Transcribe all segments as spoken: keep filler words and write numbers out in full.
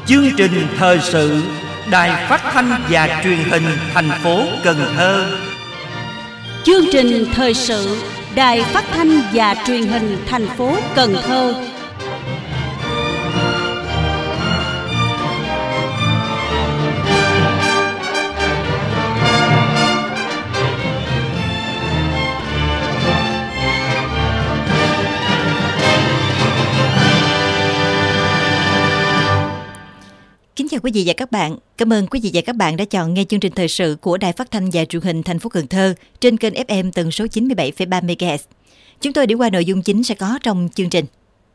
Chương trình thời sự Đài Phát thanh và Truyền hình thành phố Cần Thơ. Chương trình thời sự Đài Phát thanh và Truyền hình thành phố Cần Thơ. Kính chào quý vị và các bạn. Cảm ơn quý vị và các bạn đã chọn nghe chương trình thời sự của Đài Phát thanh và Truyền hình thành phố Cần Thơ trên kênh ép em tần số chín mươi bảy phẩy ba mê ga héc. Chúng tôi điểm qua nội dung chính sẽ có trong chương trình.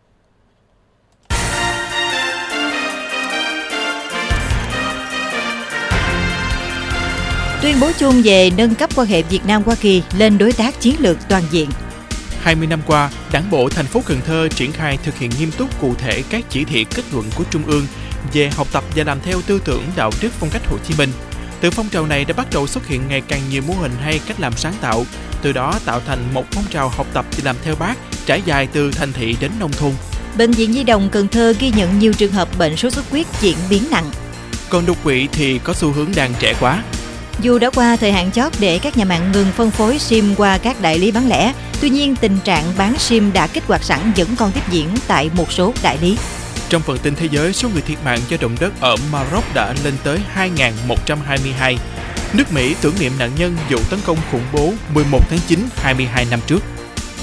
Tuyên bố chung về nâng cấp quan hệ Việt Nam-Hoa Kỳ lên đối tác chiến lược toàn diện. hai mươi năm qua, Đảng bộ thành phố Cần Thơ triển khai thực hiện nghiêm túc cụ thể các chỉ thị kết luận của Trung ương về học tập và làm theo tư tưởng đạo đức phong cách Hồ Chí Minh. Từ phong trào này đã bắt đầu xuất hiện ngày càng nhiều mô hình hay cách làm sáng tạo, từ đó tạo thành một phong trào học tập và làm theo Bác trải dài từ thành thị đến nông thôn. Bệnh viện Nhi đồng Cần Thơ ghi nhận nhiều trường hợp bệnh sốt xuất huyết diễn biến nặng. Còn đột quỵ thì có xu hướng đang trẻ hóa. Dù đã qua thời hạn chót để các nhà mạng ngừng phân phối sim qua các đại lý bán lẻ, tuy nhiên tình trạng bán sim đã kích hoạt sẵn vẫn còn tiếp diễn tại một số đại lý. Trong phần tin thế giới, số người thiệt mạng do động đất ở Maroc đã lên tới hai nghìn một trăm hai mươi hai. Nước Mỹ tưởng niệm nạn nhân vụ tấn công khủng bố mười một tháng chín hai mươi hai năm trước.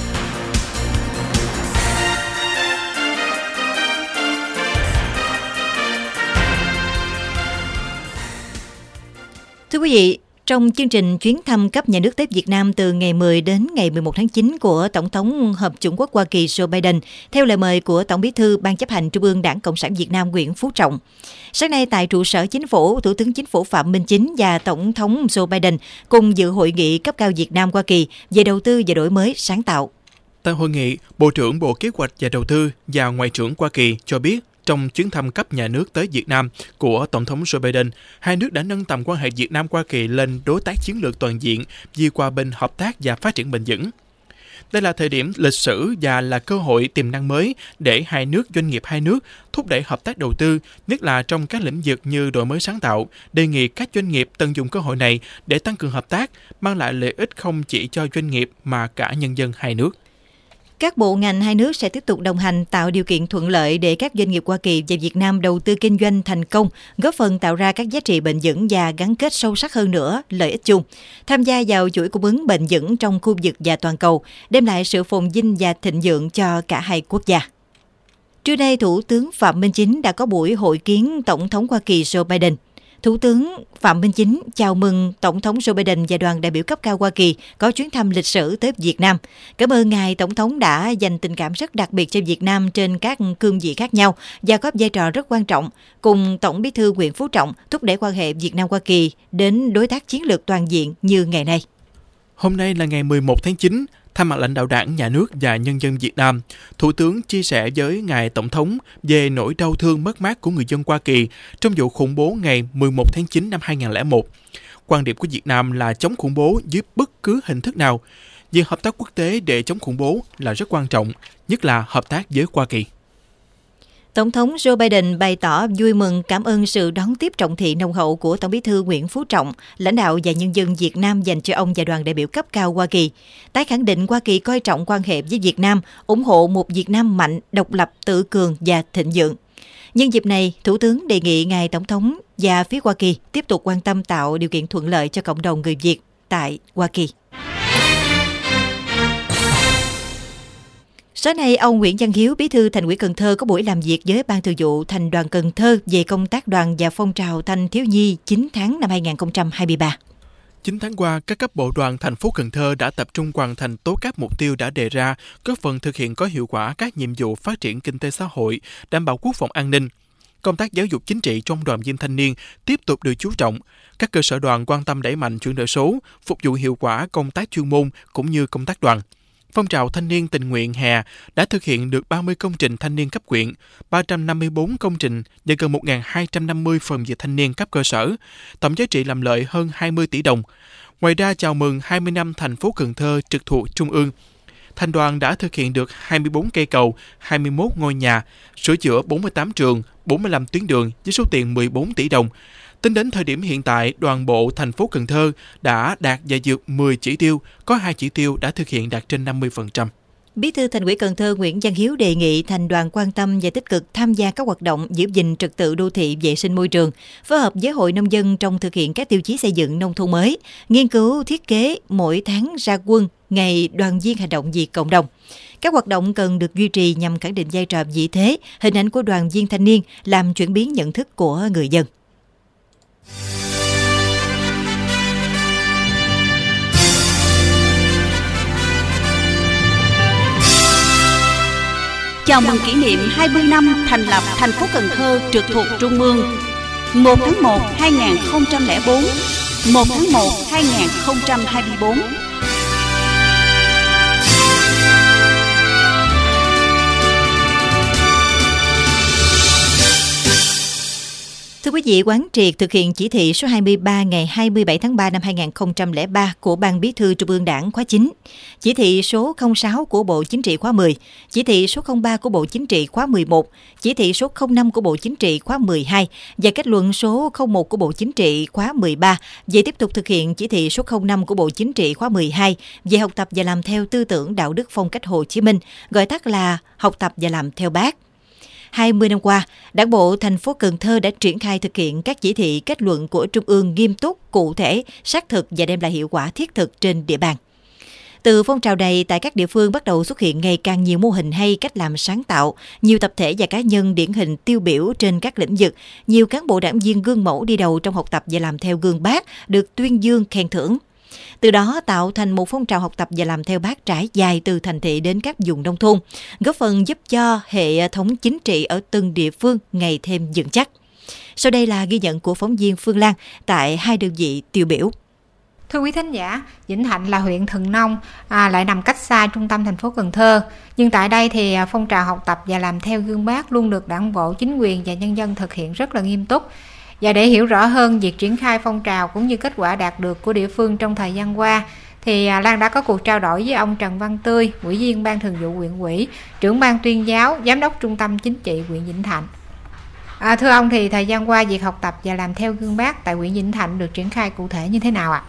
Thưa quý vị, trong chương trình chuyến thăm cấp nhà nước tới Việt Nam từ ngày mười đến ngày mười một tháng chín của Tổng thống Hợp chủng quốc Hoa Kỳ Joe Biden, theo lời mời của Tổng bí thư Ban chấp hành Trung ương Đảng Cộng sản Việt Nam Nguyễn Phú Trọng. Sáng nay tại trụ sở Chính phủ, Thủ tướng Chính phủ Phạm Minh Chính và Tổng thống Joe Biden cùng dự hội nghị cấp cao Việt Nam-Hoa Kỳ về đầu tư và đổi mới sáng tạo. Tại hội nghị, Bộ trưởng Bộ Kế hoạch và Đầu tư và Ngoại trưởng Hoa Kỳ cho biết, trong chuyến thăm cấp nhà nước tới Việt Nam của Tổng thống Joe Biden, hai nước đã nâng tầm quan hệ Việt Nam-Hoa Kỳ lên đối tác chiến lược toàn diện đi qua bên hợp tác và phát triển bền vững. Đây là thời điểm lịch sử và là cơ hội tiềm năng mới để hai nước doanh nghiệp hai nước thúc đẩy hợp tác đầu tư, nhất là trong các lĩnh vực như đổi mới sáng tạo, đề nghị các doanh nghiệp tận dụng cơ hội này để tăng cường hợp tác, mang lại lợi ích không chỉ cho doanh nghiệp mà cả nhân dân hai nước. Các bộ ngành hai nước sẽ tiếp tục đồng hành tạo điều kiện thuận lợi để các doanh nghiệp Hoa Kỳ và Việt Nam đầu tư kinh doanh thành công, góp phần tạo ra các giá trị bền vững và gắn kết sâu sắc hơn nữa lợi ích chung, tham gia vào chuỗi cung ứng bền vững trong khu vực và toàn cầu, đem lại sự phồn vinh và thịnh vượng cho cả hai quốc gia. Trưa nay, Thủ tướng Phạm Minh Chính đã có buổi hội kiến Tổng thống Hoa Kỳ Joe Biden. Thủ tướng Phạm Minh Chính chào mừng Tổng thống Joe Biden và đoàn đại biểu cấp cao Hoa Kỳ có chuyến thăm lịch sử tới Việt Nam. Cảm ơn Ngài Tổng thống đã dành tình cảm rất đặc biệt cho Việt Nam trên các cương vị khác nhau và có vai trò rất quan trọng, cùng Tổng bí thư Nguyễn Phú Trọng thúc đẩy quan hệ Việt Nam-Hoa Kỳ đến đối tác chiến lược toàn diện như ngày nay. Hôm nay là ngày mười một tháng chín, thay mặt lãnh đạo Đảng, Nhà nước và nhân dân Việt Nam, Thủ tướng chia sẻ với Ngài Tổng thống về nỗi đau thương mất mát của người dân Hoa Kỳ trong vụ khủng bố ngày mười một tháng chín năm hai nghìn không trăm lẻ một. Quan điểm của Việt Nam là chống khủng bố dưới bất cứ hình thức nào. Việc hợp tác quốc tế để chống khủng bố là rất quan trọng, nhất là hợp tác với Hoa Kỳ. Tổng thống Joe Biden bày tỏ vui mừng cảm ơn sự đón tiếp trọng thị nồng hậu của Tổng bí thư Nguyễn Phú Trọng, lãnh đạo và nhân dân Việt Nam dành cho ông và đoàn đại biểu cấp cao Hoa Kỳ. Tái khẳng định Hoa Kỳ coi trọng quan hệ với Việt Nam, ủng hộ một Việt Nam mạnh, độc lập, tự cường và thịnh vượng. Nhân dịp này, Thủ tướng đề nghị Ngài Tổng thống và phía Hoa Kỳ tiếp tục quan tâm tạo điều kiện thuận lợi cho cộng đồng người Việt tại Hoa Kỳ. Sáng nay, ông Nguyễn Văn Hiếu, Bí thư Thành ủy Cần Thơ có buổi làm việc với Ban Thường vụ Thành đoàn Cần Thơ về công tác đoàn và phong trào thanh thiếu nhi chín tháng năm hai nghìn không trăm hai mươi ba. chín tháng qua, các cấp bộ đoàn thành phố Cần Thơ đã tập trung hoàn thành tốt các mục tiêu đã đề ra, góp phần thực hiện có hiệu quả các nhiệm vụ phát triển kinh tế xã hội, đảm bảo quốc phòng an ninh. Công tác giáo dục chính trị trong đoàn viên thanh niên tiếp tục được chú trọng. Các cơ sở đoàn quan tâm đẩy mạnh chuyển đổi số, phục vụ hiệu quả công tác chuyên môn cũng như công tác đoàn. Phong trào thanh niên tình nguyện hè đã thực hiện được ba mươi công trình thanh niên cấp huyện, ba trăm năm mươi tư công trình và gần một nghìn hai trăm năm mươi phần việc thanh niên cấp cơ sở, tổng giá trị làm lợi hơn hai mươi tỷ đồng. Ngoài ra, chào mừng hai mươi năm thành phố Cần Thơ trực thuộc Trung ương. thành đoàn đã thực hiện được hai mươi bốn cây cầu, hai mươi mốt ngôi nhà, sửa chữa bốn mươi tám trường, bốn mươi lăm tuyến đường với số tiền mười bốn tỷ đồng. Tính đến thời điểm hiện tại, đoàn bộ thành phố Cần Thơ đã đạt và vượt mười chỉ tiêu, có hai chỉ tiêu đã thực hiện đạt trên năm mươi phần trăm. Bí thư Thành ủy Cần Thơ Nguyễn Văn Hiếu đề nghị thành đoàn quan tâm và tích cực tham gia các hoạt động giữ gìn trật tự đô thị, vệ sinh môi trường, phối hợp với hội nông dân trong thực hiện các tiêu chí xây dựng nông thôn mới, nghiên cứu thiết kế mỗi tháng ra quân ngày đoàn viên hành động vì cộng đồng. Các hoạt động cần được duy trì nhằm khẳng định vai trò vị thế, hình ảnh của đoàn viên thanh niên, làm chuyển biến nhận thức của người dân. Chào mừng kỷ niệm hai mươi năm thành lập thành phố Cần Thơ trực thuộc Trung ương. một tháng một năm hai nghìn không trăm lẻ bốn, một tháng một năm hai nghìn không trăm hai mươi bốn. Thưa quý vị, quán triệt thực hiện chỉ thị số hai mươi ba ngày hai mươi bảy tháng ba năm hai nghìn không trăm lẻ ba của Ban Bí thư Trung ương Đảng khóa chín, chỉ thị số không sáu của Bộ Chính trị khóa mười, chỉ thị số không ba của Bộ Chính trị khóa mười một, chỉ thị số không năm của Bộ Chính trị khóa mười hai và kết luận số không một của Bộ Chính trị khóa mười ba về tiếp tục thực hiện chỉ thị số không năm của Bộ Chính trị khóa mười hai về học tập và làm theo tư tưởng đạo đức phong cách Hồ Chí Minh, gọi tắt là học tập và làm theo Bác. hai mươi năm qua, Đảng bộ thành phố Cần Thơ đã triển khai thực hiện các chỉ thị kết luận của Trung ương nghiêm túc, cụ thể, xác thực và đem lại hiệu quả thiết thực trên địa bàn. Từ phong trào này, tại các địa phương bắt đầu xuất hiện ngày càng nhiều mô hình hay, cách làm sáng tạo, nhiều tập thể và cá nhân điển hình tiêu biểu trên các lĩnh vực, nhiều cán bộ đảng viên gương mẫu đi đầu trong học tập và làm theo gương Bác được tuyên dương khen thưởng. Từ đó tạo thành một phong trào học tập và làm theo Bác trải dài từ thành thị đến các vùng nông thôn, góp phần giúp cho hệ thống chính trị ở từng địa phương ngày thêm vững chắc. Sau đây là ghi nhận của phóng viên Phương Lan tại hai đơn vị tiêu biểu. Thưa quý thính giả, Vĩnh Thạnh là huyện thuần nông, à, lại nằm cách xa trung tâm thành phố Cần Thơ. Nhưng tại đây thì phong trào học tập và làm theo gương Bác luôn được Đảng bộ, chính quyền và nhân dân thực hiện rất là nghiêm túc. Và để hiểu rõ hơn việc triển khai phong trào cũng như kết quả đạt được của địa phương trong thời gian qua, thì Lan đã có cuộc trao đổi với ông Trần Văn Tươi, Ủy viên Ban Thường vụ huyện ủy, trưởng ban tuyên giáo, giám đốc trung tâm chính trị huyện Vĩnh Thạnh. À, thưa ông, thì thời gian qua việc học tập và làm theo gương Bác tại huyện Vĩnh Thạnh được triển khai cụ thể như thế nào ạ?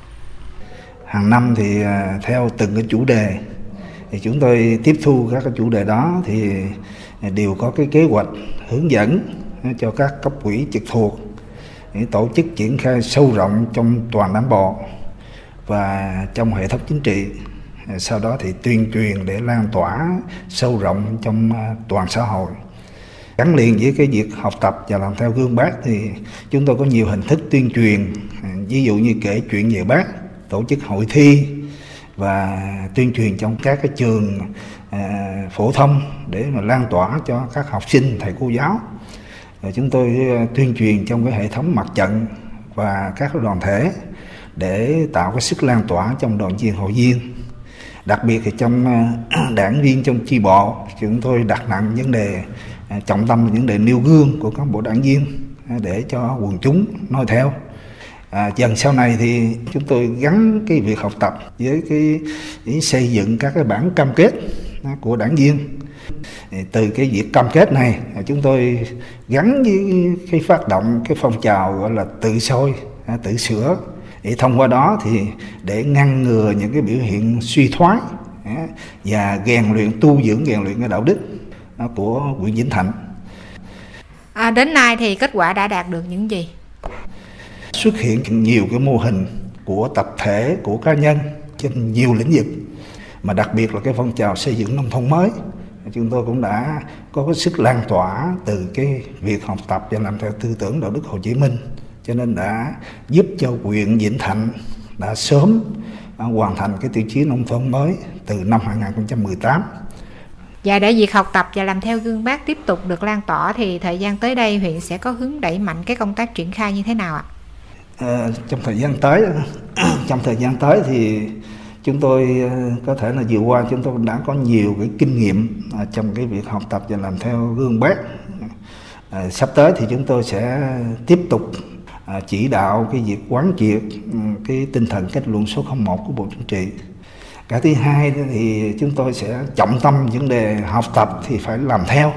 Hàng năm thì theo từng cái chủ đề thì chúng tôi tiếp thu các cái chủ đề đó thì đều có cái kế hoạch hướng dẫn cho các cấp ủy trực thuộc để tổ chức triển khai sâu rộng trong toàn đảng bộ và trong hệ thống chính trị. Sau đó thì tuyên truyền để lan tỏa sâu rộng trong toàn xã hội. Gắn liền với cái việc học tập và làm theo gương Bác thì chúng tôi có nhiều hình thức tuyên truyền, ví dụ như kể chuyện về Bác, tổ chức hội thi và tuyên truyền trong các cái trường à, phổ thông để mà lan tỏa cho các học sinh, thầy cô giáo. Rồi chúng tôi tuyên truyền trong cái hệ thống mặt trận và các đoàn thể để tạo cái sức lan tỏa trong đoàn viên hội viên. Đặc biệt thì trong đảng viên, trong chi bộ, chúng tôi đặt nặng vấn đề trọng tâm là vấn đề nêu gương của các bộ đảng viên để cho quần chúng noi theo. À, dần sau này thì chúng tôi gắn cái việc học tập với cái, cái xây dựng các cái bản cam kết của đảng viên. Từ cái việc cam kết này chúng tôi gắn với cái phát động cái phong trào gọi là tự soi, tự sửa, để thông qua đó thì để ngăn ngừa những cái biểu hiện suy thoái và rèn luyện, tu dưỡng rèn luyện cái đạo đức của huyện Vĩnh Thạnh. À, đến nay thì kết quả đã đạt được những gì? Xuất hiện nhiều cái mô hình của tập thể, của cá nhân trên nhiều lĩnh vực, mà đặc biệt là cái phong trào xây dựng nông thôn mới. Chúng tôi cũng đã có cái sức lan tỏa từ cái việc học tập và làm theo tư tưởng đạo đức Hồ Chí Minh, cho nên đã giúp cho huyện Vĩnh Thạnh đã sớm hoàn thành cái tiêu chí nông thôn mới từ năm hai nghìn không trăm mười tám. Và để việc học tập và làm theo gương Bác tiếp tục được lan tỏa thì thời gian tới đây huyện sẽ có hướng đẩy mạnh cái công tác triển khai như thế nào ạ? À, trong thời gian tới, trong thời gian tới thì chúng tôi có thể là vừa qua chúng tôi đã có nhiều cái kinh nghiệm trong cái việc học tập và làm theo gương Bác. À, sắp tới thì chúng tôi sẽ tiếp tục à, chỉ đạo cái việc quán triệt cái tinh thần kết luận số không một của Bộ Chính trị Cái thứ hai thì chúng tôi sẽ trọng tâm vấn đề học tập thì phải làm theo,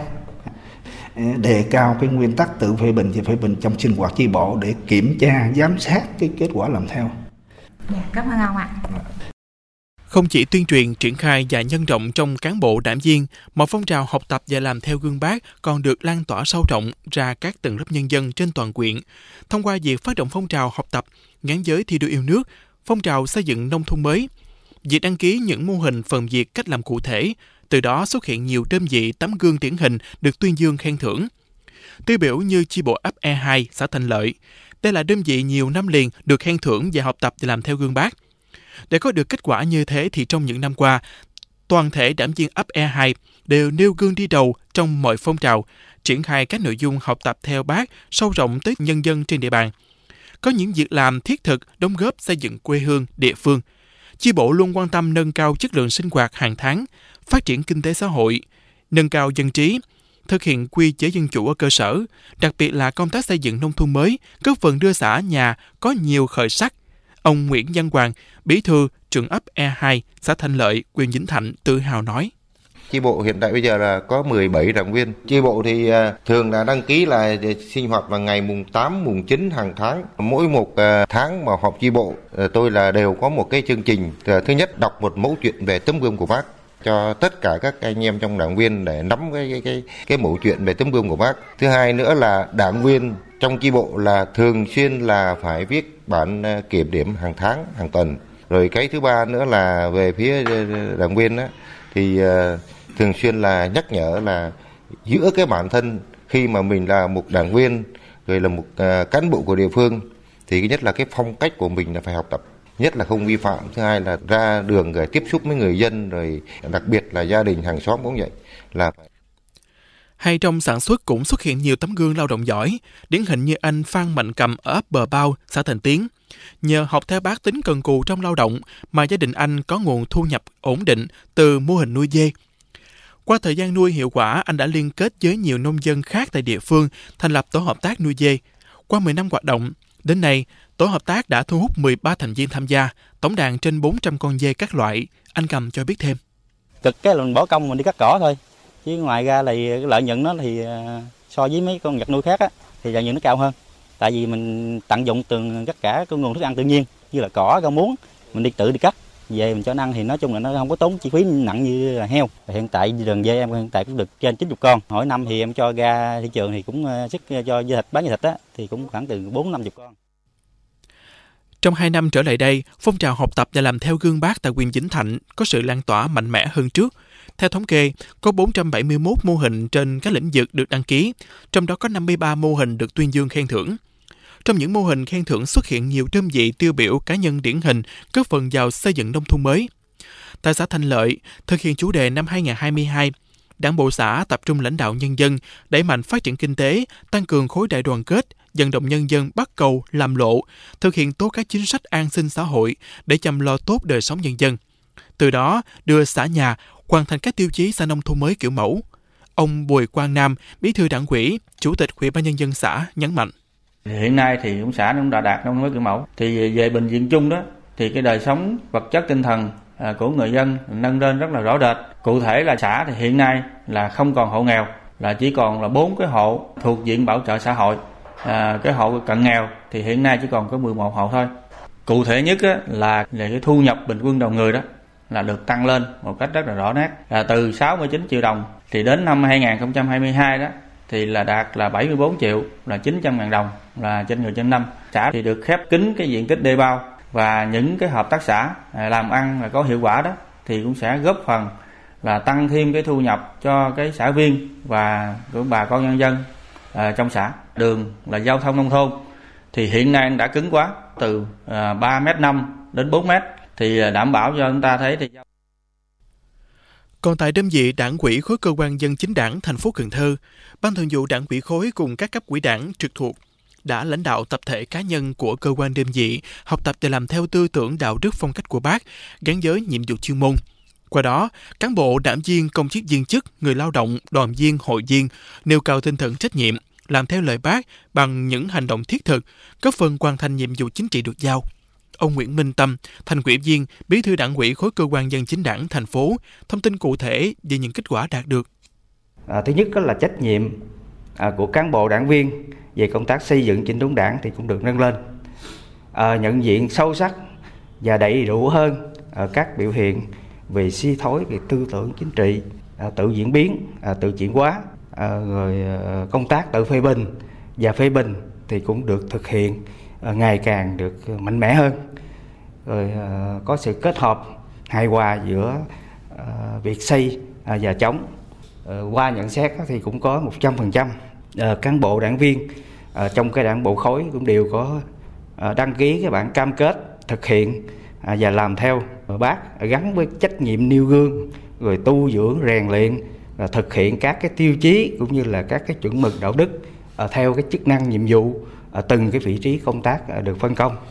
đề cao cái nguyên tắc tự phê bình và phê bình trong sinh hoạt chi bộ để kiểm tra, giám sát cái kết quả làm theo. Dạ, cảm ơn ông ạ. Không chỉ tuyên truyền, triển khai và nhân rộng trong cán bộ đảng viên, mà phong trào học tập và làm theo gương Bác còn được lan tỏa sâu rộng ra các tầng lớp nhân dân trên toàn huyện. Thông qua việc phát động phong trào học tập, gắn với thi đua yêu nước, phong trào xây dựng nông thôn mới, việc đăng ký những mô hình phần việc cách làm cụ thể, từ đó xuất hiện nhiều đơn vị tấm gương điển hình được tuyên dương khen thưởng. Tiêu biểu như chi bộ ấp E hai, xã Thành Lợi. Đây là đơn vị nhiều năm liền được khen thưởng và học tập và làm theo gương Bác. Để có được kết quả như thế thì trong những năm qua, toàn thể đảng viên ấp E hai đều nêu gương đi đầu trong mọi phong trào, triển khai các nội dung học tập theo Bác sâu rộng tới nhân dân trên địa bàn. Có những việc làm thiết thực đóng góp xây dựng quê hương, địa phương. Chi bộ luôn quan tâm nâng cao chất lượng sinh hoạt hàng tháng, phát triển kinh tế xã hội, nâng cao dân trí, thực hiện quy chế dân chủ ở cơ sở, đặc biệt là công tác xây dựng nông thôn mới, góp phần đưa xã nhà có nhiều khởi sắc. Ông Nguyễn Văn Hoàng, bí thư trưởng ấp E hai, xã Thành Lợi, huyện Vĩnh Thạnh tự hào nói. Chi bộ hiện tại bây giờ là có mười bảy đảng viên. Chi bộ thì thường là đăng ký là sinh hoạt vào ngày mùng tám, mùng chín hàng tháng. Mỗi một tháng mà họp chi bộ, tôi là đều có một cái chương trình. Thứ nhất, đọc một mẫu chuyện về tấm gương của Bác cho tất cả các anh em trong đảng viên để nắm cái cái cái, cái mẫu chuyện về tấm gương của Bác. Thứ hai nữa là đảng viên trong chi bộ là thường xuyên là phải viết bản kiểm điểm hàng tháng, hàng tuần. Rồi cái thứ ba nữa là về phía đảng viên đó, thì thường xuyên là nhắc nhở là giữa cái bản thân khi mà mình là một đảng viên rồi là một cán bộ của địa phương thì cái nhất là cái phong cách của mình là phải học tập, nhất là không vi phạm. Thứ hai là ra đường rồi tiếp xúc với người dân, rồi đặc biệt là gia đình hàng xóm cũng vậy là phải. Hay trong sản xuất cũng xuất hiện nhiều tấm gương lao động giỏi, điển hình như anh Phan Mạnh Cầm ở ấp Bờ Bao, xã Thành Tiến. Nhờ học theo Bác tính cần cù trong lao động mà gia đình anh có nguồn thu nhập ổn định từ mô hình nuôi dê. Qua thời gian nuôi hiệu quả, anh đã liên kết với nhiều nông dân khác tại địa phương, thành lập tổ hợp tác nuôi dê. Qua mười năm hoạt động, đến nay, tổ hợp tác đã thu hút mười ba thành viên tham gia, tổng đàn trên bốn trăm con dê các loại. Anh Cầm cho biết thêm. Cực cái là mình bỏ công mình đi cắt cỏ thôi, chứ ngoài ra là cái lợi nhuận nó thì so với mấy con vật nuôi khác á, thì lợi nhuận nó cao hơn. Tại vì mình tận dụng từ tất cả cái nguồn thức ăn tự nhiên như là cỏ, rau muống, mình đi tự đi cắt về mình cho nó ăn thì nói chung là nó không có tốn chi phí nặng như là heo. Hiện tại đàn dê em hiện tại cũng được trên chín mươi con. Mỗi năm thì em cho ra thị trường thì cũng sức cho dê thịt, bán dê thịt á thì cũng khoảng từ bốn năm mươi con. Trong hai năm trở lại đây, phong trào học tập và làm theo gương Bác tại huyện Vĩnh Thạnh có sự lan tỏa mạnh mẽ hơn trước. Theo thống kê, có bốn trăm bảy mươi mốt mô hình trên các lĩnh vực được đăng ký, trong đó có năm mươi ba mô hình được tuyên dương khen thưởng. Trong những mô hình khen thưởng xuất hiện nhiều đơn vị tiêu biểu cá nhân điển hình, góp phần vào xây dựng nông thôn mới. Tại xã Thành Lợi, thực hiện chủ đề năm hai không hai hai, Đảng bộ xã tập trung lãnh đạo nhân dân, đẩy mạnh phát triển kinh tế, tăng cường khối đại đoàn kết, vận động nhân dân bắt cầu, làm lộ, thực hiện tốt các chính sách an sinh xã hội để chăm lo tốt đời sống nhân dân. Từ đó, đưa xã nhà hoàn thành các tiêu chí xã nông thôn mới kiểu mẫu. Ông Bùi Quang Nam, bí thư đảng ủy, chủ tịch Ủy ban nhân dân xã nhấn mạnh. Hiện nay thì cũng xã cũng đã đạt nông thôn mới kiểu mẫu. Thì về bệnh viện chung đó, thì cái đời sống vật chất tinh thần của người dân nâng lên rất là rõ rệt. Cụ thể là xã thì hiện nay là không còn hộ nghèo, là chỉ còn là bốn cái hộ thuộc diện bảo trợ xã hội. À, cái hộ cận nghèo thì hiện nay chỉ còn có mười một hộ thôi. Cụ thể nhất á, là về cái thu nhập bình quân đầu người đó là được tăng lên một cách rất là rõ nét, là từ sáu mươi chín triệu đồng thì đến năm hai không hai hai đó thì là đạt là bảy mươi bốn triệu, là chín trăm ngàn đồng là trên người trên năm. Xã thì được khép kín cái diện tích đê bao, và những cái hợp tác xã làm ăn là có hiệu quả đó thì cũng sẽ góp phần là tăng thêm cái thu nhập cho cái xã viên và của bà con nhân dân à, trong xã. Đường là giao thông nông thôn thì hiện nay đã cứng quá, từ à, ba mét năm đến bốn mét thì đảm bảo cho chúng ta thấy thì. Còn tại đơn vị đảng ủy khối cơ quan dân chính đảng thành phố Cần Thơ, Ban thường vụ đảng ủy khối cùng các cấp ủy đảng trực thuộc đã lãnh đạo tập thể cá nhân của cơ quan đơn vị học tập và làm theo tư tưởng đạo đức phong cách của Bác gắn với nhiệm vụ chuyên môn. Qua đó, cán bộ, đảng viên, công chức viên chức, người lao động, đoàn viên, hội viên nêu cao tinh thần trách nhiệm, làm theo lời Bác bằng những hành động thiết thực, góp phần hoàn thành nhiệm vụ chính trị được giao. ông Nguyễn Minh Tâm, thành ủy viên, bí thư đảng ủy khối cơ quan dân chính đảng thành phố, thông tin cụ thể về những kết quả đạt được. À, thứ nhất đó là trách nhiệm à, của cán bộ đảng viên về công tác xây dựng chỉnh đốn đảng thì cũng được nâng lên, à, nhận diện sâu sắc và đầy đủ hơn à, các biểu hiện về suy thoái về tư tưởng chính trị, à, tự diễn biến, à, tự chuyển hóa, à, rồi à, công tác tự phê bình và phê bình thì cũng được thực hiện à, ngày càng được mạnh mẽ hơn, rồi à, có sự kết hợp hài hòa giữa à, việc xây à, và chống. À, qua nhận xét thì cũng có một trăm phần trăm à, cán bộ đảng viên à, trong cái đảng bộ khối cũng đều có à, đăng ký cái bản cam kết thực hiện à, và làm theo Bác, gắn với trách nhiệm nêu gương, rồi tu dưỡng rèn luyện, và thực hiện các cái tiêu chí cũng như là các cái chuẩn mực đạo đức à, theo cái chức năng nhiệm vụ à, từng cái vị trí công tác à, được phân công.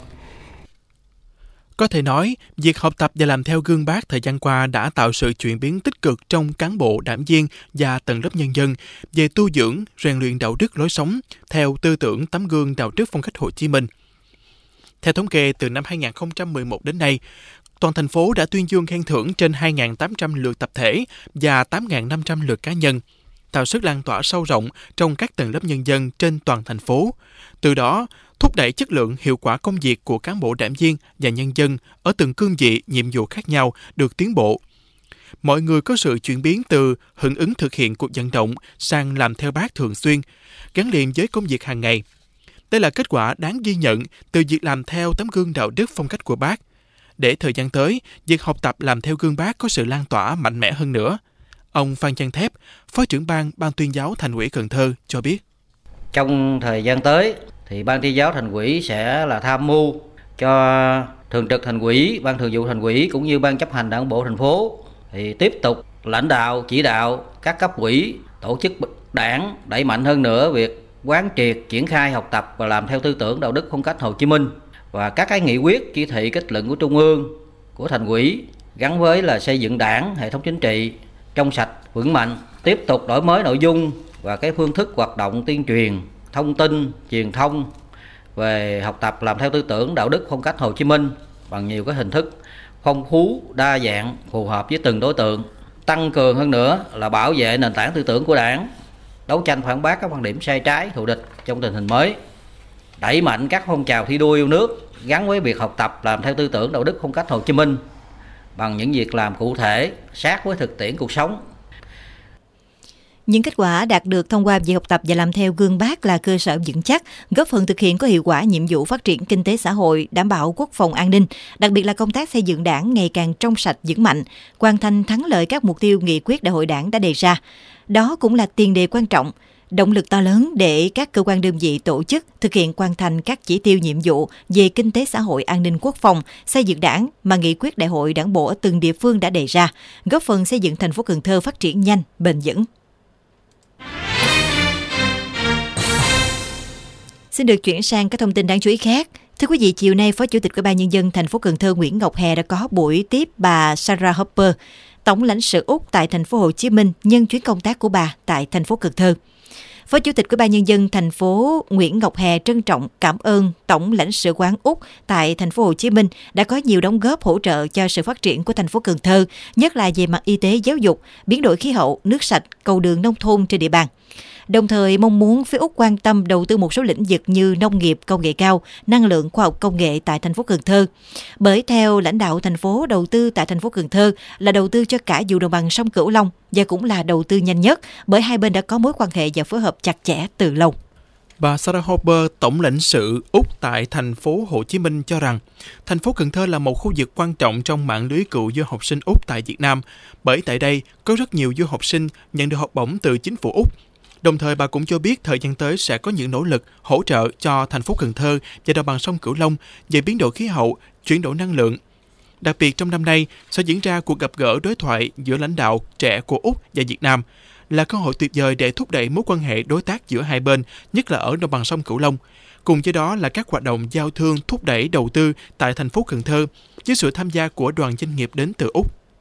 Có thể nói, việc học tập và làm theo gương Bác thời gian qua đã tạo sự chuyển biến tích cực trong cán bộ, đảng viên và tầng lớp nhân dân về tu dưỡng, rèn luyện đạo đức lối sống theo tư tưởng tấm gương đạo đức phong cách Hồ Chí Minh. Theo thống kê, từ năm hai nghìn không trăm mười một đến nay, toàn thành phố đã tuyên dương khen thưởng trên hai nghìn tám trăm lượt tập thể và tám nghìn năm trăm lượt cá nhân, tạo sức lan tỏa sâu rộng trong các tầng lớp nhân dân trên toàn thành phố. Từ đó, thúc đẩy chất lượng hiệu quả công việc của cán bộ đảng viên và nhân dân ở từng cương vị, nhiệm vụ khác nhau được tiến bộ. Mọi người có sự chuyển biến từ hưởng ứng thực hiện cuộc vận động sang làm theo Bác thường xuyên, gắn liền với công việc hàng ngày. Đây là kết quả đáng ghi nhận từ việc làm theo tấm gương đạo đức phong cách của Bác. Để thời gian tới, việc học tập làm theo gương Bác có sự lan tỏa mạnh mẽ hơn nữa. Ông Phan Văn Thép, Phó trưởng ban Ban tuyên giáo Thành ủy Cần Thơ cho biết. Trong thời gian tới, thì Ban tuyên giáo Thành ủy sẽ là tham mưu cho Thường trực Thành ủy, Ban thường vụ Thành ủy cũng như Ban chấp hành Đảng bộ thành phố thì tiếp tục lãnh đạo, chỉ đạo các cấp ủy, tổ chức đảng đẩy mạnh hơn nữa việc quán triệt, triển khai học tập và làm theo tư tưởng đạo đức phong cách Hồ Chí Minh và các cái nghị quyết, chỉ thị, kết luận của Trung ương, của Thành ủy gắn với là xây dựng đảng, hệ thống chính trị trong sạch, vững mạnh, tiếp tục đổi mới nội dung và cái phương thức hoạt động tuyên truyền, thông tin, truyền thông về học tập làm theo tư tưởng đạo đức phong cách Hồ Chí Minh bằng nhiều cái hình thức phong phú, đa dạng, phù hợp với từng đối tượng. Tăng cường hơn nữa là bảo vệ nền tảng tư tưởng của Đảng, đấu tranh phản bác các quan điểm sai trái, thù địch trong tình hình mới, đẩy mạnh các phong trào thi đua yêu nước gắn với việc học tập làm theo tư tưởng đạo đức phong cách Hồ Chí Minh bằng những việc làm cụ thể, sát với thực tiễn cuộc sống. Những kết quả đạt được thông qua việc học tập và làm theo gương Bác là cơ sở vững chắc, góp phần thực hiện có hiệu quả nhiệm vụ phát triển kinh tế xã hội, đảm bảo quốc phòng an ninh, đặc biệt là công tác xây dựng Đảng ngày càng trong sạch vững mạnh, hoàn thành thắng lợi các mục tiêu nghị quyết Đại hội Đảng đã đề ra. Đó cũng là tiền đề quan trọng, động lực to lớn để các cơ quan đơn vị tổ chức thực hiện hoàn thành các chỉ tiêu nhiệm vụ về kinh tế xã hội, an ninh quốc phòng, xây dựng Đảng mà nghị quyết Đại hội Đảng bộ ở từng địa phương đã đề ra, góp phần xây dựng thành phố Cần Thơ phát triển nhanh, bền vững. Xin được chuyển sang các thông tin đáng chú ý khác. Thưa quý vị, chiều nay Phó Chủ tịch Ủy ban Nhân dân thành phố Cần Thơ Nguyễn Ngọc Hè đã có buổi tiếp bà Sarah Harper, Tổng lãnh sự Úc tại thành phố Hồ Chí Minh nhân chuyến công tác của bà tại thành phố Cần Thơ. Phó Chủ tịch Ủy ban Nhân dân thành phố Nguyễn Ngọc Hè trân trọng cảm ơn Tổng lãnh sự quán Úc tại thành phố Hồ Chí Minh đã có nhiều đóng góp hỗ trợ cho sự phát triển của thành phố Cần Thơ, nhất là về mặt y tế, giáo dục, biến đổi khí hậu, nước sạch, cầu đường nông thôn trên địa bàn. Đồng thời mong muốn phía Úc quan tâm đầu tư một số lĩnh vực như nông nghiệp, công nghệ cao, năng lượng, khoa học công nghệ tại thành phố Cần Thơ. Bởi theo lãnh đạo thành phố, đầu tư tại thành phố Cần Thơ là đầu tư cho cả vùng đồng bằng sông Cửu Long và cũng là đầu tư nhanh nhất bởi hai bên đã có mối quan hệ và phối hợp chặt chẽ từ lâu. Bà Sarah Harper, Tổng lãnh sự Úc tại thành phố Hồ Chí Minh cho rằng thành phố Cần Thơ là một khu vực quan trọng trong mạng lưới cựu du học sinh Úc tại Việt Nam, bởi tại đây có rất nhiều du học sinh nhận được học bổng từ chính phủ Úc. Đồng thời bà cũng cho biết thời gian tới sẽ có những nỗ lực hỗ trợ cho thành phố Cần Thơ và đồng bằng sông Cửu Long về biến đổi khí hậu, chuyển đổi năng lượng. Đặc biệt trong năm nay sẽ diễn ra cuộc gặp gỡ đối thoại giữa lãnh đạo trẻ của Úc và Việt Nam, là cơ hội tuyệt vời để thúc đẩy mối quan hệ đối tác giữa hai bên, nhất là ở đồng bằng sông Cửu Long. Cùng với đó là các hoạt động giao thương thúc đẩy đầu tư tại thành phố Cần Thơ với sự tham gia của đoàn doanh nghiệp đến từ Úc.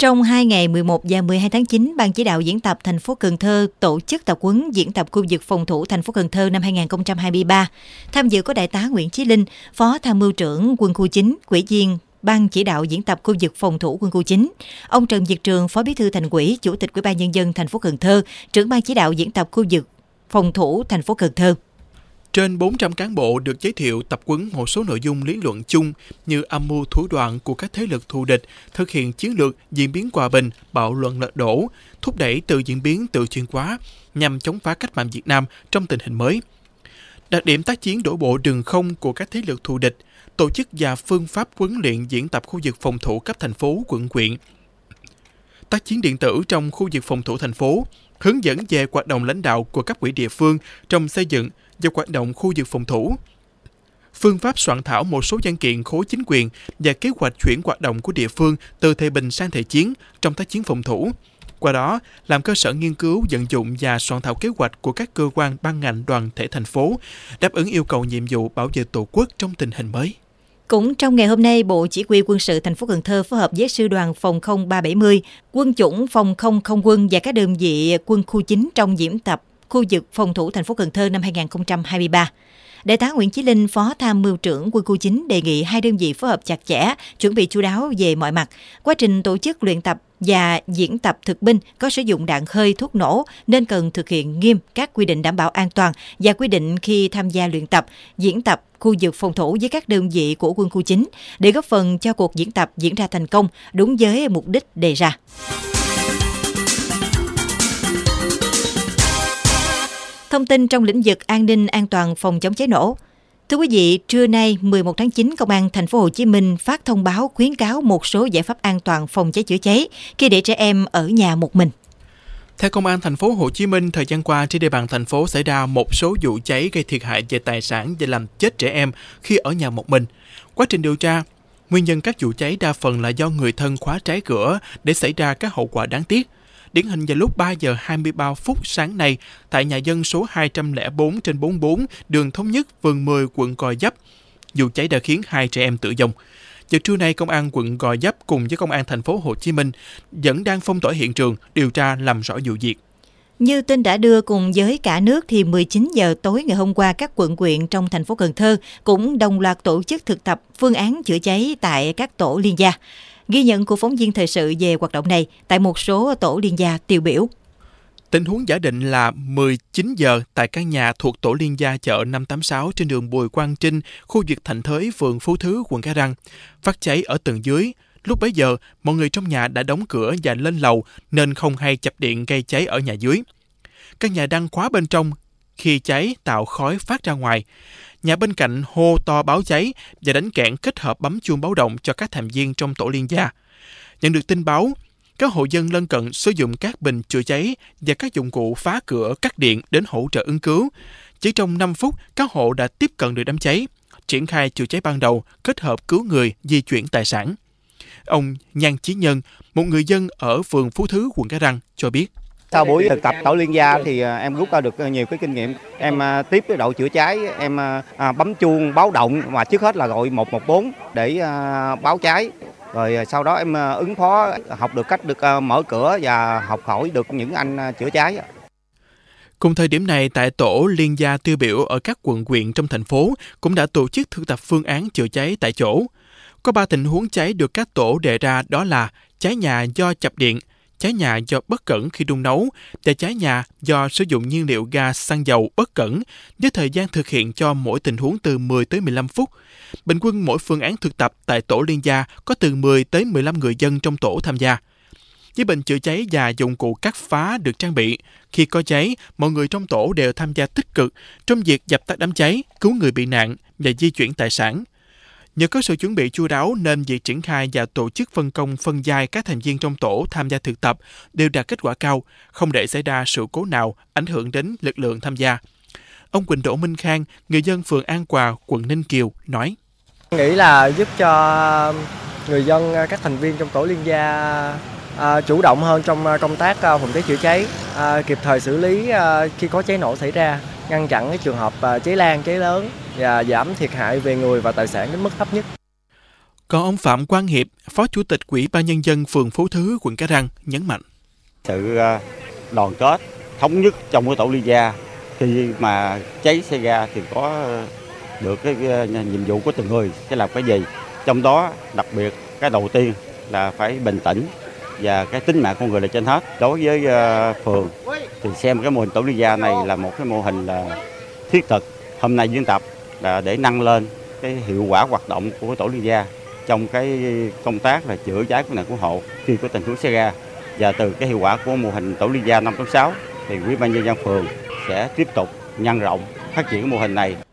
Trong hai ngày mười một và mười hai tháng chín, Ban chỉ đạo diễn tập thành phố Cần Thơ tổ chức tập huấn diễn tập khu vực phòng thủ thành phố Cần Thơ năm hai không hai ba. Tham dự có Đại tá Nguyễn Chí Linh, Phó Tham mưu trưởng Quân khu chín, Ủy viên Ban chỉ đạo diễn tập khu vực phòng thủ Quân khu chín, ông Trần Việt Trường, Phó Bí thư Thành ủy, Chủ tịch Ủy ban Nhân dân thành phố Cần Thơ, trưởng Ban chỉ đạo diễn tập khu vực phòng thủ thành phố Cần Thơ. Trên bốn trăm cán bộ được giới thiệu tập huấn một số nội dung lý luận chung như âm mưu thủ đoạn của các thế lực thù địch, thực hiện chiến lược diễn biến hòa bình, bạo luận lật đổ, thúc đẩy tự diễn biến tự chuyển hóa nhằm chống phá cách mạng Việt Nam trong tình hình mới. Đặc điểm tác chiến đổ bộ đường không của các thế lực thù địch, tổ chức và phương pháp huấn luyện diễn tập khu vực phòng thủ cấp thành phố, quận huyện. Tác chiến điện tử trong khu vực phòng thủ thành phố, hướng dẫn về hoạt động lãnh đạo của cấp ủy địa phương trong xây dựng và hoạt động khu vực phòng thủ. Phương pháp soạn thảo một số văn kiện khối chính quyền và kế hoạch chuyển hoạt động của địa phương từ thời bình sang thời chiến trong tác chiến phòng thủ. Qua đó, làm cơ sở nghiên cứu, vận dụng và soạn thảo kế hoạch của các cơ quan, ban ngành, đoàn thể thành phố, đáp ứng yêu cầu nhiệm vụ bảo vệ Tổ quốc trong tình hình mới. Cũng trong ngày hôm nay, Bộ Chỉ huy Quân sự thành phố Cần Thơ phối hợp với Sư đoàn Phòng không ba bảy mươi, Quân chủng Phòng không không quân và các đơn vị quân khu chín trong diễn tập khu vực phòng thủ thành phố Cần Thơ năm hai không hai ba. Đại tá Nguyễn Chí Linh, Phó Tham mưu trưởng Quân khu chín đề nghị hai đơn vị phối hợp chặt chẽ, chuẩn bị chu đáo về mọi mặt. Quá trình tổ chức luyện tập và diễn tập thực binh có sử dụng đạn hơi, thuốc nổ nên cần thực hiện nghiêm các quy định đảm bảo an toàn và quy định khi tham gia luyện tập, diễn tập khu vực phòng thủ với các đơn vị của Quân khu chín để góp phần cho cuộc diễn tập diễn ra thành công đúng với mục đích đề ra. Thông tin trong lĩnh vực an ninh an toàn phòng chống cháy nổ. Thưa quý vị, trưa nay mười một tháng chín, Công an thành phố Hồ Chí Minh phát thông báo khuyến cáo một số giải pháp an toàn phòng cháy chữa cháy khi để trẻ em ở nhà một mình. Theo Công an thành phố Hồ Chí Minh, thời gian qua trên địa bàn thành phố xảy ra một số vụ cháy gây thiệt hại về tài sản và làm chết trẻ em khi ở nhà một mình. Quá trình điều tra, nguyên nhân các vụ cháy đa phần là do người thân khóa trái cửa để xảy ra các hậu quả đáng tiếc. Điển hình vào lúc ba giờ hai mươi ba phút sáng nay, tại nhà dân số hai trăm lẻ bốn trên bốn mươi bốn, đường Thống Nhất, phường mười, quận Gò Vấp, vụ cháy đã khiến hai trẻ em tử vong. Vào trưa nay, Công an quận Gò Vấp cùng với Công an thành phố Hồ Chí Minh vẫn đang phong tỏa hiện trường, điều tra làm rõ vụ việc. Như tin đã đưa cùng với cả nước thì mười chín giờ tối ngày hôm qua, các quận huyện trong thành phố Cần Thơ cũng đồng loạt tổ chức thực tập phương án chữa cháy tại các tổ liên gia. Ghi nhận của phóng viên thời sự về hoạt động này tại một số tổ liên gia tiêu biểu. Tình huống giả định là mười chín giờ tại căn nhà thuộc tổ liên gia chợ năm tám sáu trên đường Bùi Quang Trinh, khu vực Thạnh Thới, phường Phú Thứ, quận Cái Răng. Phát cháy ở tầng dưới. Lúc bấy giờ, mọi người trong nhà đã đóng cửa và lên lầu nên không hay chập điện gây cháy ở nhà dưới. Căn nhà đang khóa bên trong, khi cháy tạo khói phát ra ngoài. Nhà bên cạnh hô to báo cháy và đánh kẽn kết hợp bấm chuông báo động cho các thành viên trong tổ liên gia. Nhận được tin báo, các hộ dân lân cận sử dụng các bình chữa cháy và các dụng cụ phá cửa, cắt điện đến hỗ trợ ứng cứu. Chỉ trong năm phút, các hộ đã tiếp cận được đám cháy, triển khai chữa cháy ban đầu, kết hợp cứu người, di chuyển tài sản. Ông Nhan Chí Nhân, một người dân ở phường Phú Thứ, quận Cái Răng, cho biết. Sau buổi thực tập tổ liên gia thì em rút ra được nhiều cái kinh nghiệm. Em tiếp cái đội chữa cháy, em bấm chuông báo động mà trước hết là gọi một một bốn để báo cháy. Rồi sau đó em ứng phó, học được cách được mở cửa và học hỏi được những anh chữa cháy. Cùng thời điểm này, tại tổ liên gia tiêu biểu ở các quận huyện trong thành phố cũng đã tổ chức thực tập phương án chữa cháy tại chỗ. Có ba tình huống cháy được các tổ đề ra, đó là cháy nhà do chập điện, cháy nhà do bất cẩn khi đun nấu và cháy nhà do sử dụng nhiên liệu ga xăng dầu bất cẩn, với thời gian thực hiện cho mỗi tình huống từ mười tới mười lăm phút. Bình quân mỗi phương án thực tập tại tổ liên gia có từ mười tới mười lăm người dân trong tổ tham gia. Với bình chữa cháy và dụng cụ cắt phá được trang bị, khi có cháy, mọi người trong tổ đều tham gia tích cực trong việc dập tắt đám cháy, cứu người bị nạn và di chuyển tài sản. Nhờ có sự chuẩn bị chu đáo nên việc triển khai và tổ chức phân công phân vai các thành viên trong tổ tham gia thực tập đều đạt kết quả cao, không để xảy ra sự cố nào ảnh hưởng đến lực lượng tham gia. Ông Quỳnh Đỗ Minh Khang, người dân phường An Hòa, quận Ninh Kiều, nói. Nghĩ là giúp cho người dân, các thành viên trong tổ liên gia à, chủ động hơn trong công tác à, phòng cháy chữa cháy, à, kịp thời xử lý à, khi có cháy nổ xảy ra, ngăn chặn cái trường hợp à, cháy lan, cháy lớn và giảm thiệt hại về người và tài sản đến mức thấp nhất. Còn ông Phạm Quang Hiệp, Phó Chủ tịch Ủy ban Nhân dân phường Phú Thứ, quận Cái Răng nhấn mạnh. Sự đoàn kết, thống nhất trong cái tổ liên gia, khi mà cháy xe ga thì có được cái nhiệm vụ của từng người sẽ làm cái gì. Trong đó đặc biệt cái đầu tiên là phải bình tĩnh và cái tính mạng con người là trên hết. Đối với phường thì xem cái mô hình tổ liên gia này là một cái mô hình là thiết thực. Hôm nay diễn tập là để nâng lên cái hiệu quả hoạt động của cái tổ liên gia trong cái công tác là chữa cháy cứu nạn cứu hộ khi có tình huống xảy ra. Và từ cái hiệu quả của mô hình tổ liên gia năm tám sáu thì Ủy ban Nhân dân phường sẽ tiếp tục nhân rộng phát triển mô hình này.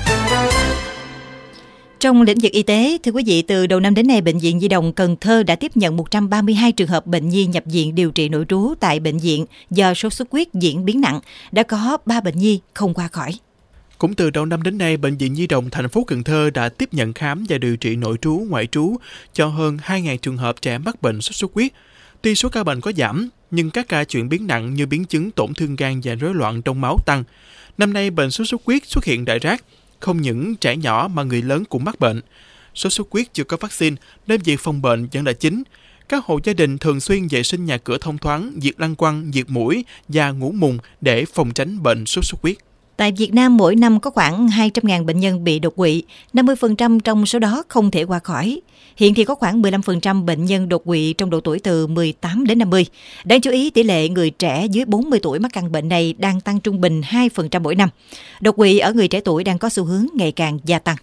Trong lĩnh vực y tế, thưa quý vị, từ đầu năm đến nay, Bệnh viện Nhi đồng Cần Thơ đã tiếp nhận một trăm ba mươi hai trường hợp bệnh nhi nhập viện điều trị nội trú tại bệnh viện do sốt xuất huyết diễn biến nặng. Đã có ba bệnh nhi không qua khỏi. Cũng từ đầu năm đến nay, Bệnh viện Nhi đồng thành phố Cần Thơ đã tiếp nhận khám và điều trị nội trú, ngoại trú cho hơn hai nghìn trường hợp trẻ mắc bệnh sốt xuất huyết. Tuy số ca bệnh có giảm, nhưng các ca chuyển biến nặng như biến chứng tổn thương gan và rối loạn đông máu tăng. Năm nay, bệnh sốt xuất huyết xuất hiện rải rác. Không những trẻ nhỏ mà người lớn cũng mắc bệnh. Sốt xuất huyết chưa có vaccine nên việc phòng bệnh vẫn là chính. Các hộ gia đình thường xuyên vệ sinh nhà cửa thông thoáng, diệt lăng quăng, diệt muỗi và ngủ mùng để phòng tránh bệnh sốt xuất huyết. Tại Việt Nam, mỗi năm có khoảng hai trăm nghìn bệnh nhân bị đột quỵ, năm mươi phần trăm trong số đó không thể qua khỏi. Hiện thì có khoảng mười lăm phần trăm bệnh nhân đột quỵ trong độ tuổi từ mười tám đến năm mươi. Đáng chú ý, tỷ lệ người trẻ dưới bốn mươi tuổi mắc căn bệnh này đang tăng trung bình hai phần trăm mỗi năm. Đột quỵ ở người trẻ tuổi đang có xu hướng ngày càng gia tăng.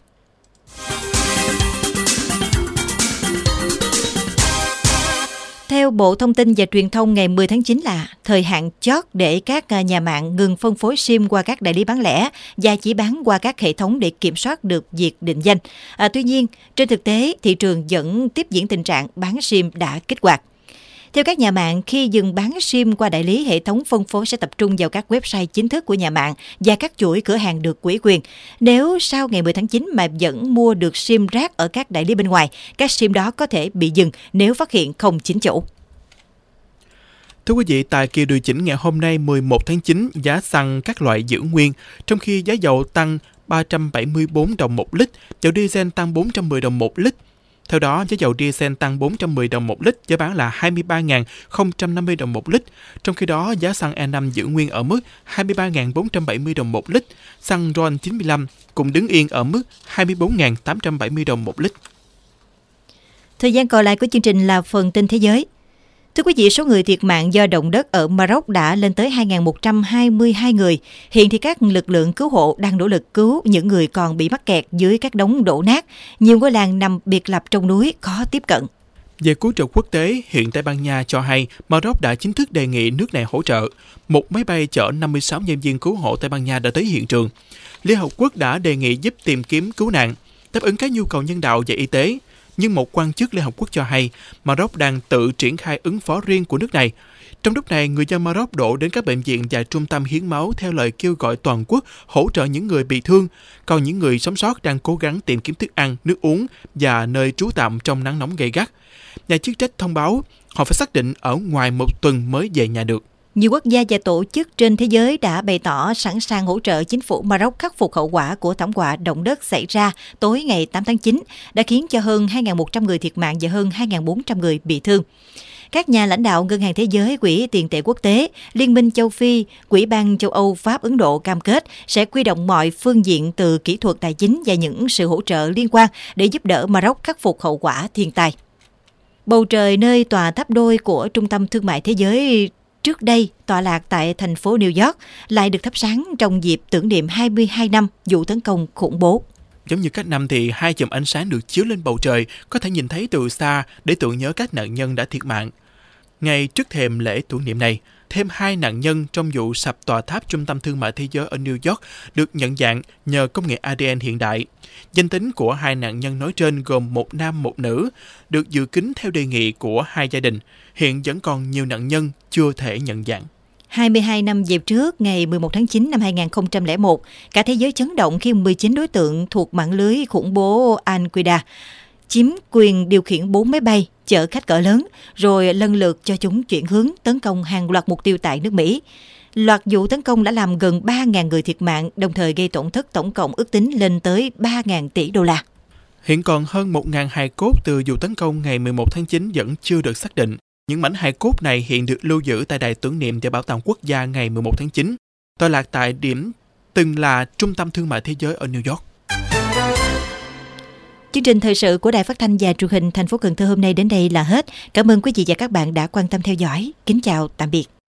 Theo Bộ Thông tin và Truyền thông, ngày mười tháng chín là thời hạn chót để các nhà mạng ngừng phân phối sim qua các đại lý bán lẻ và chỉ bán qua các hệ thống để kiểm soát được việc định danh. À, tuy nhiên, trên thực tế, thị trường vẫn tiếp diễn tình trạng bán sim đã kích hoạt. Theo các nhà mạng, khi dừng bán sim qua đại lý, hệ thống phân phối sẽ tập trung vào các website chính thức của nhà mạng và các chuỗi cửa hàng được ủy quyền. Nếu sau ngày mười tháng chín mà vẫn mua được sim rác ở các đại lý bên ngoài, các sim đó có thể bị dừng nếu phát hiện không chính chủ. Thưa quý vị, tại kỳ điều chỉnh ngày hôm nay mười một tháng chín, giá xăng các loại giữ nguyên, trong khi giá dầu tăng ba trăm bảy mươi tư đồng một lít, dầu diesel tăng bốn trăm mười đồng một lít. Theo đó, giá dầu diesel tăng bốn trăm mười đồng một lít, giá bán là hai mươi ba nghìn không trăm năm mươi đồng một lít. Trong khi đó, giá xăng E năm giữ nguyên ở mức hai mươi ba nghìn bốn trăm bảy mươi đồng một lít. Xăng RON chín mươi lăm cũng đứng yên ở mức hai mươi bốn nghìn tám trăm bảy mươi đồng một lít. Thời gian còn lại của chương trình là phần tin thế giới. Thưa quý vị, số người thiệt mạng do động đất ở Maroc đã lên tới hai nghìn một trăm hai mươi hai người. Hiện thì các lực lượng cứu hộ đang nỗ lực cứu những người còn bị mắc kẹt dưới các đống đổ nát. Nhiều ngôi làng nằm biệt lập trong núi khó tiếp cận. Về cứu trợ quốc tế, hiện Tây Ban Nha cho hay Maroc đã chính thức đề nghị nước này hỗ trợ. Một máy bay chở năm mươi sáu nhân viên cứu hộ Tây Ban Nha đã tới hiện trường. Liên Hợp Quốc đã đề nghị giúp tìm kiếm cứu nạn, đáp ứng các nhu cầu nhân đạo và y tế. Nhưng một quan chức Liên Hợp Quốc cho hay Maroc đang tự triển khai ứng phó riêng của nước này. Trong lúc này, người dân Maroc đổ đến các bệnh viện và trung tâm hiến máu theo lời kêu gọi toàn quốc hỗ trợ những người bị thương, còn những người sống sót đang cố gắng tìm kiếm thức ăn, nước uống và nơi trú tạm trong nắng nóng gay gắt. Nhà chức trách thông báo họ phải xác định ở ngoài một tuần mới về nhà được. Nhiều quốc gia và tổ chức trên thế giới đã bày tỏ sẵn sàng hỗ trợ chính phủ Maroc khắc phục hậu quả của thảm họa động đất xảy ra tối ngày tám tháng chín, đã khiến cho hơn hai nghìn một trăm người thiệt mạng và hơn hai nghìn bốn trăm người bị thương. Các nhà lãnh đạo Ngân hàng Thế giới, Quỹ tiền tệ quốc tế, Liên minh châu Phi, Quỹ ban châu Âu, Pháp, Ấn Độ cam kết sẽ huy động mọi phương diện từ kỹ thuật tài chính và những sự hỗ trợ liên quan để giúp đỡ Maroc khắc phục hậu quả thiên tai. Bầu trời nơi tòa tháp đôi của Trung tâm Thương mại Thế giới trước đây tọa lạc tại thành phố New York lại được thắp sáng trong dịp tưởng niệm hai mươi hai năm vụ tấn công khủng bố. Giống như các năm thì hai chùm ánh sáng được chiếu lên bầu trời có thể nhìn thấy từ xa để tưởng nhớ các nạn nhân đã thiệt mạng. Ngay trước thềm lễ tưởng niệm này, thêm hai nạn nhân trong vụ sập tòa tháp Trung tâm Thương mại Thế giới ở New York được nhận dạng nhờ công nghệ a đê en hiện đại. Danh tính của hai nạn nhân nói trên gồm một nam một nữ, được dự kín theo đề nghị của hai gia đình. Hiện vẫn còn nhiều nạn nhân chưa thể nhận dạng. hai mươi hai năm về trước, ngày mười một tháng chín năm hai nghìn không trăm lẻ một, cả thế giới chấn động khi mười chín đối tượng thuộc mạng lưới khủng bố Al-Qaeda chiếm quyền điều khiển bốn máy bay chở khách cỡ lớn, rồi lần lượt cho chúng chuyển hướng tấn công hàng loạt mục tiêu tại nước Mỹ. Loạt vụ tấn công đã làm gần ba nghìn người thiệt mạng, đồng thời gây tổn thất tổng cộng ước tính lên tới ba nghìn tỷ đô la. Hiện còn hơn một nghìn hài cốt từ vụ tấn công ngày mười một tháng chín vẫn chưa được xác định. Những mảnh hài cốt này hiện được lưu giữ tại Đài tưởng niệm và Bảo tàng Quốc gia ngày mười một tháng chín, tọa lạc tại điểm từng là Trung tâm Thương mại Thế giới ở New York. Chương trình thời sự của Đài Phát thanh và Truyền hình thành phố Cần Thơ hôm nay đến đây là hết. Cảm ơn quý vị và các bạn đã quan tâm theo dõi. Kính chào, tạm biệt.